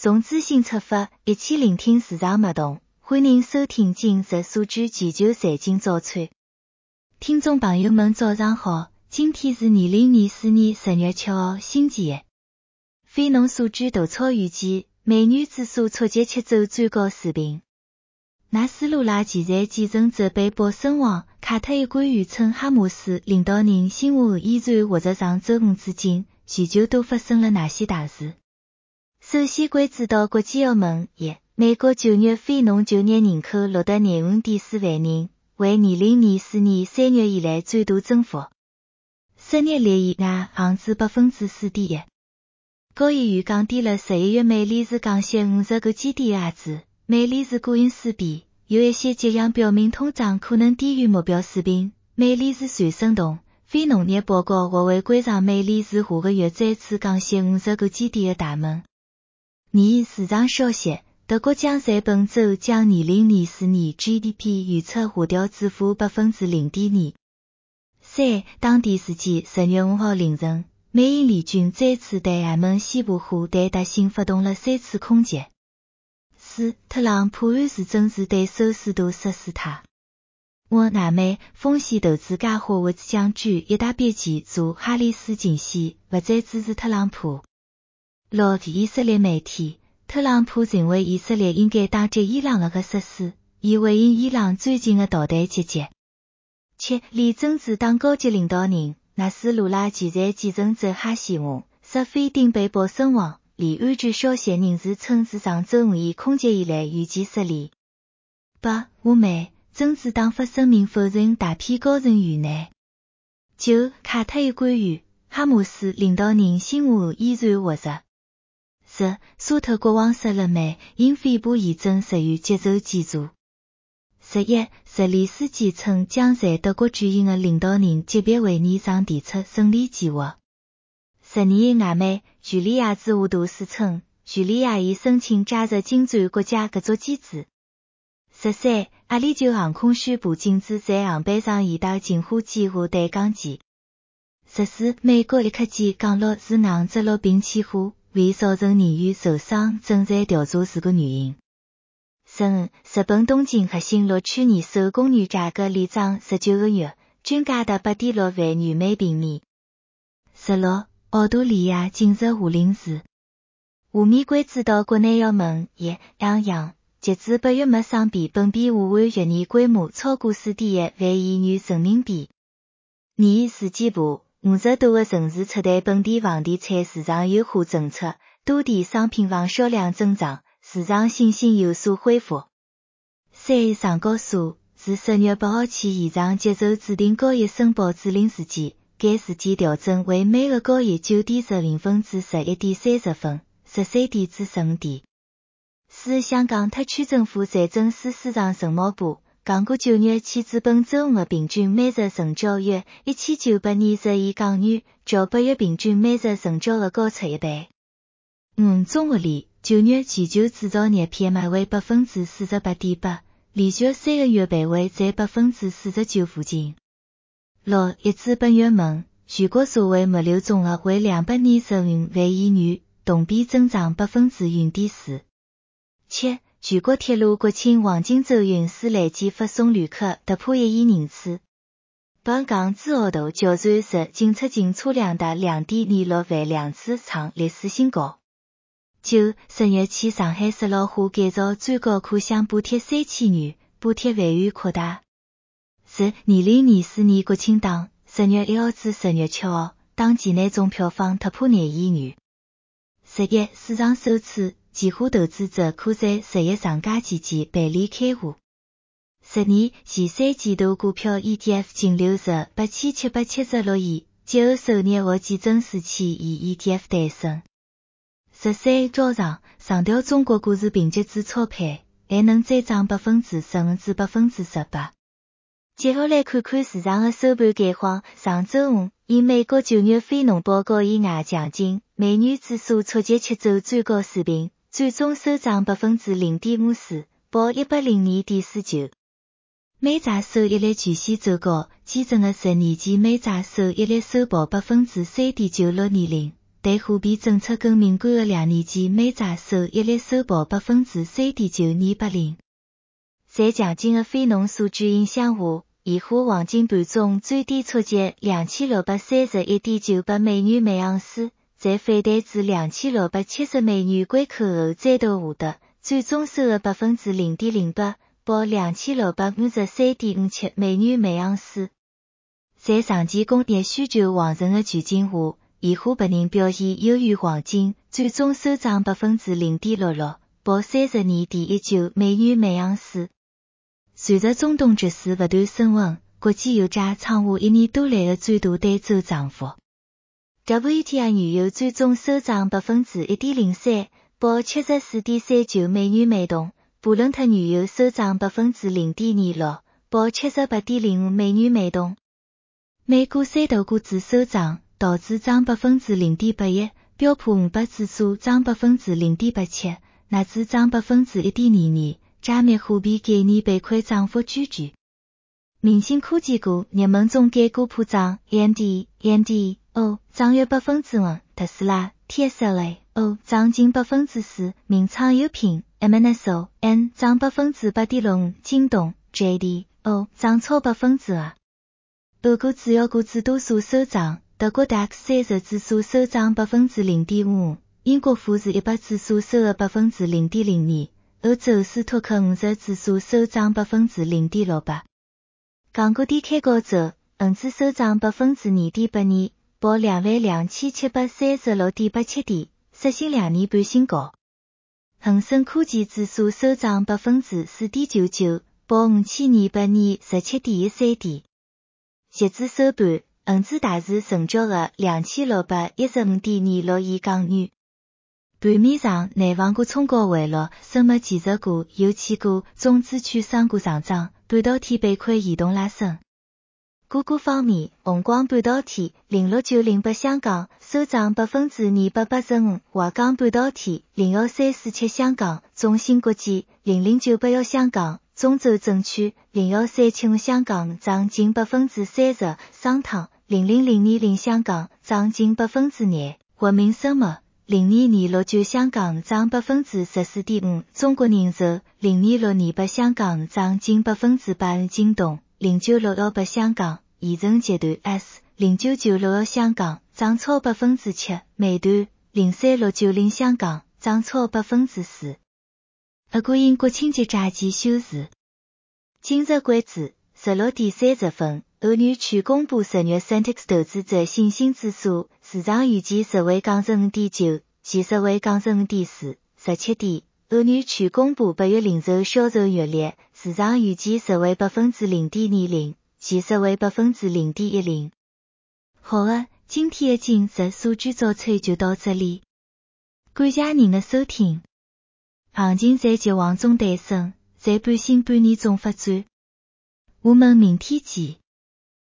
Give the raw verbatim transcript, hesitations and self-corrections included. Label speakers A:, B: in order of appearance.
A: 从资讯出发，一起聆听市场脉动。欢迎收听今日数据全球财经早餐。听众朋友们早上好，今天是二零二四年十月七号星期一。非农数据大超预期，美元指数触及七周最高水平。纳斯鲁拉现在继承者被捕身亡，卡特一官员称哈马斯领导人新华依然活着。上周五至今，全球都发生了哪些大事？首先关注到国际澳门一，美国九月非农就业人口录得廿五点四万人，为二零二四年三月以来最大增幅。失业率意外降至百分之四点一。高议员降低了十一月每利是降息五十个基点的额度，美利是过因四比，有一些迹象表明通胀可能低于目标水平。美利是传声筒，非农业报告或会关上美利是下个月再次降息五十个基点的大门。二、市场消息，德国将在本周将二零二四年 G D P 预测下调至负百分之零点二。三、当地时间十月五号凌晨，美英联军再次对也门西部河对达信发动了三次空袭。四、特朗普暗示政治对手试图实施他。五、南美风险投资家华沃兹将军一大笔钱做哈里斯竞选，不再支持特朗普。六、以色列媒体，特朗普认为以色列应该打击伊朗的个设施，以回应伊朗最近的导弹袭击。七、联政治党高级领导人纳斯鲁拉现在继承者哈希姆沙菲丁被捕身亡，连安全消息人士称是上周五以空袭以来预见失联。八、乌美政治党发声明否认大批高层遇难。九、卡特一官员，哈马斯领导人新华依然活着。十、沙特国王萨勒曼因肺部炎症十月接受检查。十一、泽连斯基称将在德国举行的领导人级别会议上提出胜利计划。十二、外媒叙利亚驻华大使称，叙利亚已申请加入金砖国家合作机制。十三、阿联酋航空宣布禁止在航班上携带氰化钾和弹钢钾。十四、美国一客机降落是硬着陆并起火，未造成人员受伤，正在调查事故原因。十五、日本东京核心六去年手工业价格连涨十九个月，均价达八点六万元每平米。十六、澳大利亚进入夏令时。下面关注到国内要闻一，两样，截至八月末双币本币互换月年规模超过四点一万亿元人民币。二、世纪部五十多个城市出台本地房地产市场优化政策，多地商品房销量增长，市场信心有所恢复。三、上交所自十月八号起延长接受指定交易申报指令时间，该时间调整为每个交易九点十零分至十一点三十分，十三点至十五点。四、香港特区政府财政司司长陈茂波讲过九月起至本周五的平均每日成交约一千九百二十亿港元，较八月平均每日成交额高出一倍。五、中国联九月全球制造业 P M I 为百分之四十八点八，连续三个月徘徊在百分之四十九附近。六、一至八月份，全国社会物流总额为两百二十五万亿元，同比增长百分之零点四。七、全国铁路国庆黄金周运输累计发送旅客突破一亿人次。八、港珠澳大桥站日进出境车辆达 两点二六万辆次，创历史新高。九、十月起上海石老化改造最高可享补贴三千元，补贴范围扩大。十、二零二四年国庆档，十月一号至十月七号，档期内总票房突破廿亿元。十一、市场首次计划投资者可在十一长假期间办理开户。十二、前三季度股票 E T F 净流入八千七百七十六亿，节后首日或见证四千亿 E T F 诞生。十三、早上上调中国股市评级至操盘，还能再涨百分之十五至百分之十八。接下来看看市场的收盘概况。上周五，因美国九月非农报告意外强劲，美元指数触及七周最高水平，最终收涨百分之零点五四，报一百零二点四九。美债收益率全线走高，基准的十年期美债收益率收报百分之三点九六二零， 对货币政策更敏感的两年期美债收益率首报百分之三点九二八零。在强劲的非农数据影响下，现货黄金盘中最低触及两千六百三十一点九八美元每盎司，在反弹至两千六百七十美元关口后再度下跌，最终收的百分之零点零八，报两千六百五十三点五七美元每盎司。在长期工业需求旺盛的环境下，现货白银表现优于黄金，最终收涨百分之零点六六，报三十二点一九美元每盎司。随着中东局势不断升温，国际油价创下一年多来的最大单周涨幅。W T I 原油最终收涨百分之一点零三，报七十四点三九美元每桶。布伦特原油收涨百分之零点二六，报七十八点零五美元每桶。美股三大股指收涨，道指涨百分之零点八一，标普五百指数涨百分之零点八七，纳指涨百分之一点二二。加密货币概念板块涨幅居居。明星科技股热门中概股普涨 ，A M D、A M D、O 涨约百分之五，特斯拉、T S L A、O 涨近百分之四，名创优品、M N S O、N 涨百分之八点六五，京东、J D、O 涨超百分之二。俄国主要股指多数收涨，德国 D A X 三十指数收涨百分之零点五五，英国富时一百指数收了百分之零点零二。欧洲斯托克五十指数收涨百分之零点六八。港股低开高走，恒指收涨百分之二点八二，报两万两千七百三十六点八七点，刷新两年半新高。恒生科技指数收涨百分之四点九九，报五千二百二十七点一三点。截至收盘，恒指大市成交额两千六百一十五点二六亿港元。盘面上，内房股冲高回落，生物技术股、油气股、中资券商股上涨，半导体板块异动拉升。股股方面，宏光半导体零六九零八香港收涨百分之二百八十五，华港半导体零幺三四七香港，中芯国际零零九八一香港，中州证券零幺三七五香港涨近百分之三十，商汤零零零二零香港涨近百分之廿，国民生物零二二六九香港涨百分之十四点五，中国人寿零二六二八香港涨近百分之八，京东零九六一八香港，宜城集团 S 零九九六一香港涨超百分之七，美团零三六九零香港涨超百分之四。俄国因国庆节假期休市。今日关注十六点三十分，欧元区公布十月 Centix 投资者信心指数，市场预计实会降至五点九，其实会降至五点四。十七点，欧元区公布八月零售销售月率，市场预计实为百分之零点二零，其实为百分之零点一零。好了，今天的今日数据早餐就到这里，感谢您的收听。行情在绝望中诞生，在半信半疑中发展。我们明天见。